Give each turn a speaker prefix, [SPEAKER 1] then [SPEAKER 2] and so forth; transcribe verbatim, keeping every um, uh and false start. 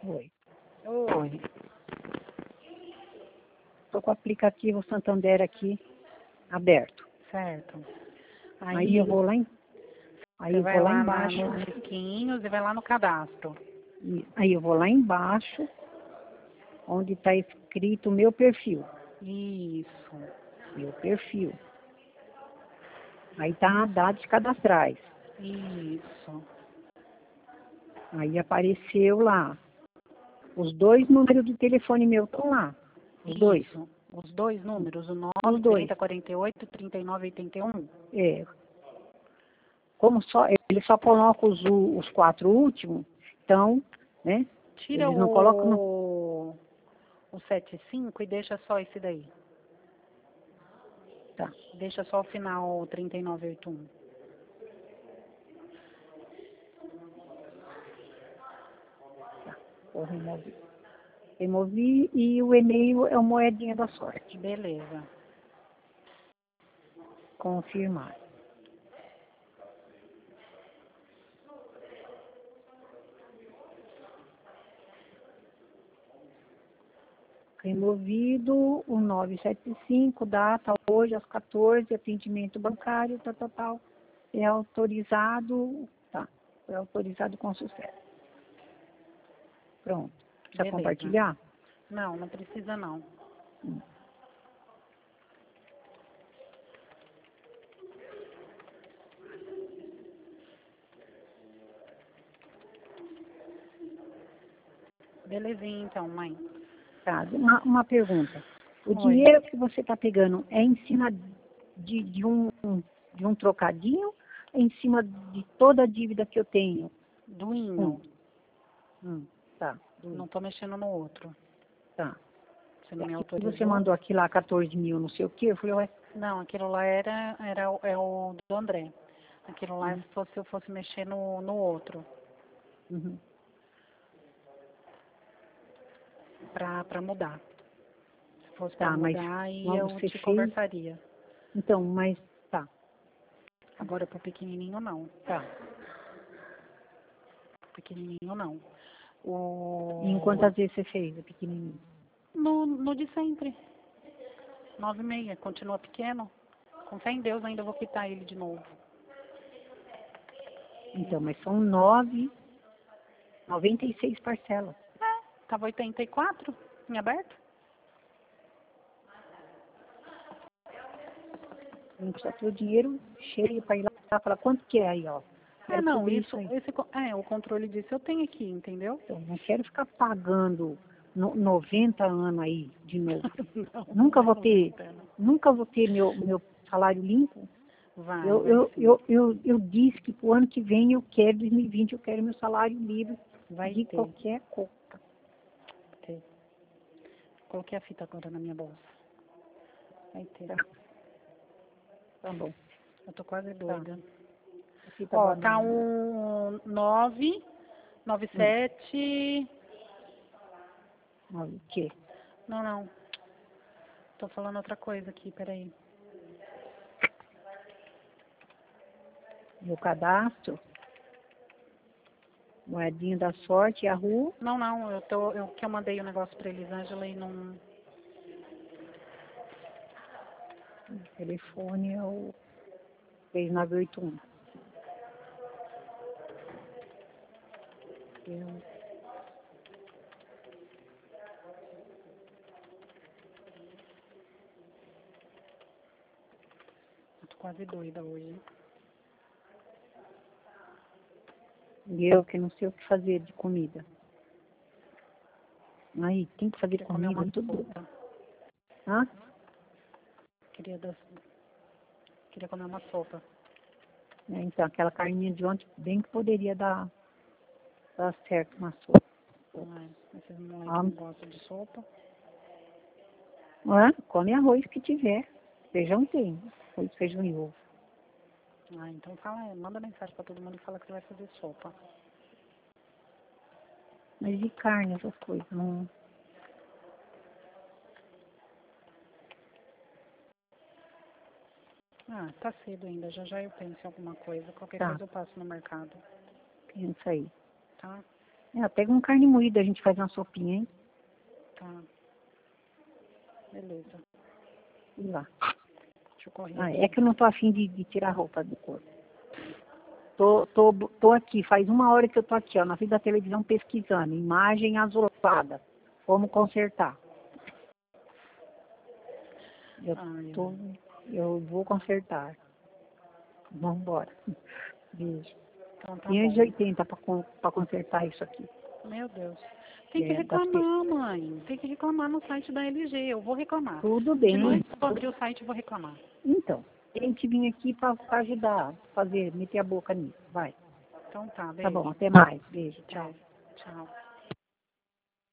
[SPEAKER 1] Oi.
[SPEAKER 2] Oi.
[SPEAKER 1] Estou com o aplicativo Santander aqui aberto.
[SPEAKER 2] Certo.
[SPEAKER 1] Aí,
[SPEAKER 2] Aí,
[SPEAKER 1] eu vou lá, em, aí
[SPEAKER 2] você
[SPEAKER 1] eu
[SPEAKER 2] vai
[SPEAKER 1] vou lá
[SPEAKER 2] lá na,
[SPEAKER 1] embaixo.
[SPEAKER 2] nos risquinhos e vai lá no cadastro.
[SPEAKER 1] E, aí eu vou lá embaixo, onde está escrito meu perfil.
[SPEAKER 2] Isso.
[SPEAKER 1] Meu perfil. Aí tá dados cadastrais.
[SPEAKER 2] Isso.
[SPEAKER 1] Aí apareceu lá. Os dois números do telefone meu estão lá. Os dois.
[SPEAKER 2] Isso. Os dois números, o
[SPEAKER 1] Os
[SPEAKER 2] nove,
[SPEAKER 1] dois.
[SPEAKER 2] trinta, quarenta e oito, trinta e nove, oitenta e um.
[SPEAKER 1] É. Como só, ele só coloca os, u- os quatro últimos, então, né?
[SPEAKER 2] Tira
[SPEAKER 1] Eles não colocam no...
[SPEAKER 2] o, o setenta e cinco e deixa só esse daí.
[SPEAKER 1] Tá,
[SPEAKER 2] Deixa só o final trinta e nove, oitenta e um.
[SPEAKER 1] tá. Vou remover. Removi e o e-mail é o moedinha da sorte.
[SPEAKER 2] Beleza.
[SPEAKER 1] Confirmar. Removido o novecentos e setenta e cinco, data hoje às quatorze, atendimento bancário, tal, tal, tal. É autorizado, tá, foi autorizado com sucesso. Pronto. Precisa
[SPEAKER 2] Beleza.
[SPEAKER 1] compartilhar?
[SPEAKER 2] Não, não precisa não.
[SPEAKER 1] Hum.
[SPEAKER 2] Belezinha então, mãe.
[SPEAKER 1] Tá, uma, uma pergunta. O
[SPEAKER 2] Oi.
[SPEAKER 1] dinheiro que você está pegando é em cima de, de, um, de um trocadinho? É em cima de toda a dívida que eu tenho?
[SPEAKER 2] Do hino.
[SPEAKER 1] Hum. Hum, tá.
[SPEAKER 2] Não tô mexendo no outro.
[SPEAKER 1] Tá.
[SPEAKER 2] Você não me
[SPEAKER 1] Aqui
[SPEAKER 2] autorizou?
[SPEAKER 1] você mandou aqui lá quatorze mil, não sei o quê. Eu falei, ué,
[SPEAKER 2] Não, aquilo lá era, era o- é o do André. Aquilo lá é
[SPEAKER 1] Hum.
[SPEAKER 2] se fosse, eu fosse mexer no, no outro.
[SPEAKER 1] uhum.
[SPEAKER 2] Pra, pra mudar. Se fosse pra
[SPEAKER 1] Tá, mas
[SPEAKER 2] mudar, aí
[SPEAKER 1] como
[SPEAKER 2] eu
[SPEAKER 1] você
[SPEAKER 2] te
[SPEAKER 1] fez?
[SPEAKER 2] conversaria.
[SPEAKER 1] Então, mas tá,
[SPEAKER 2] Agora pro pequenininho não.
[SPEAKER 1] tá.
[SPEAKER 2] Pequenininho não.
[SPEAKER 1] E em
[SPEAKER 2] O...
[SPEAKER 1] quantas vezes você fez, o pequenininho?
[SPEAKER 2] No, no de sempre. Nove e meia. Continua pequeno. Com fé em Deus ainda vou quitar ele de novo.
[SPEAKER 1] Então, mas são nove, noventa e seis parcelas.
[SPEAKER 2] É, tava oitenta e quatro em aberto.
[SPEAKER 1] A gente já tem o dinheiro cheio para ir lá e falar quanto que é aí, ó.
[SPEAKER 2] É,
[SPEAKER 1] Quero
[SPEAKER 2] não,
[SPEAKER 1] cobrir
[SPEAKER 2] isso,
[SPEAKER 1] isso aí.
[SPEAKER 2] esse, co- é, o controle disso eu tenho aqui, entendeu?
[SPEAKER 1] Então, não quero ficar pagando no, noventa anos aí de novo.
[SPEAKER 2] Não,
[SPEAKER 1] Nunca
[SPEAKER 2] não é
[SPEAKER 1] vou ter,
[SPEAKER 2] noventa, não.
[SPEAKER 1] nunca vou ter meu, meu salário limpo.
[SPEAKER 2] Vai,
[SPEAKER 1] Eu,
[SPEAKER 2] vai
[SPEAKER 1] eu,
[SPEAKER 2] sim.
[SPEAKER 1] eu, eu, eu disse que pro ano que vem eu quero, dois mil e vinte, eu quero meu salário livre
[SPEAKER 2] Vai
[SPEAKER 1] de
[SPEAKER 2] ter.
[SPEAKER 1] qualquer coisa.
[SPEAKER 2] ter. Coloquei a fita agora na minha bolsa. Vai ter.
[SPEAKER 1] Tá, tá bom.
[SPEAKER 2] Eu tô quase
[SPEAKER 1] Tá.
[SPEAKER 2] doida.
[SPEAKER 1] A fita
[SPEAKER 2] Ó, tá
[SPEAKER 1] banana.
[SPEAKER 2] um nove, nove
[SPEAKER 1] Hum.
[SPEAKER 2] sete.
[SPEAKER 1] Olha, o quê?
[SPEAKER 2] Não, não. Tô falando outra coisa aqui, peraí.
[SPEAKER 1] Meu cadastro, moedinha da sorte, a rua.
[SPEAKER 2] Não, não, eu tô. Eu que eu mandei o negócio pra Elisângela e não.
[SPEAKER 1] O telefone é o três nove oito um. Eu,
[SPEAKER 2] Eu tô quase doida hoje.
[SPEAKER 1] eu que não sei o que fazer de comida. Aí, tem que fazer
[SPEAKER 2] Queria comer uma
[SPEAKER 1] comida, tudo.
[SPEAKER 2] sopa.
[SPEAKER 1] Hã?
[SPEAKER 2] Queria, das... Queria comer uma sopa.
[SPEAKER 1] É, então, aquela carninha de ontem, bem que poderia dar, dar certo uma sopa.
[SPEAKER 2] Ai, esses moleques
[SPEAKER 1] Ah,
[SPEAKER 2] não gostam de sopa.
[SPEAKER 1] hã? Come arroz que tiver. Feijão tem. Arroz, feijão e ovo.
[SPEAKER 2] Ah, então fala, manda mensagem pra todo mundo e fala que você vai fazer sopa.
[SPEAKER 1] Mas de carne, essas coisas. Não...
[SPEAKER 2] Ah, tá cedo ainda, já já eu penso em alguma coisa. Qualquer
[SPEAKER 1] Tá,
[SPEAKER 2] coisa eu passo no mercado,
[SPEAKER 1] pensa aí.
[SPEAKER 2] tá?
[SPEAKER 1] É, pega uma carne moída, a gente faz uma sopinha, hein?
[SPEAKER 2] Tá. Beleza.
[SPEAKER 1] E lá.
[SPEAKER 2] Deixa eu correr.
[SPEAKER 1] Ah, é que eu não tô afim de, de tirar a roupa do corpo. Tô, tô, tô aqui, faz uma hora que eu tô aqui, ó, na frente da televisão pesquisando. Imagem azulada. Como consertar. Eu,
[SPEAKER 2] Ai,
[SPEAKER 1] tô,
[SPEAKER 2] ai.
[SPEAKER 1] eu vou consertar. Vamos embora. Beijo.
[SPEAKER 2] Então tá
[SPEAKER 1] quinhentos e
[SPEAKER 2] bom.
[SPEAKER 1] oitenta para consertar isso aqui.
[SPEAKER 2] Meu Deus. Tem que
[SPEAKER 1] É, das pe-
[SPEAKER 2] reclamar, mãe. Tem que reclamar no site da L G. Eu vou reclamar.
[SPEAKER 1] Tudo
[SPEAKER 2] De
[SPEAKER 1] bem.
[SPEAKER 2] noite eu vou abrir o site e vou reclamar.
[SPEAKER 1] Então, tem que vir aqui para ajudar, fazer, meter a boca nisso. Vai.
[SPEAKER 2] Então tá,
[SPEAKER 1] Tá bom,
[SPEAKER 2] beijo.
[SPEAKER 1] até mais. Beijo, tchau.
[SPEAKER 2] É, tchau.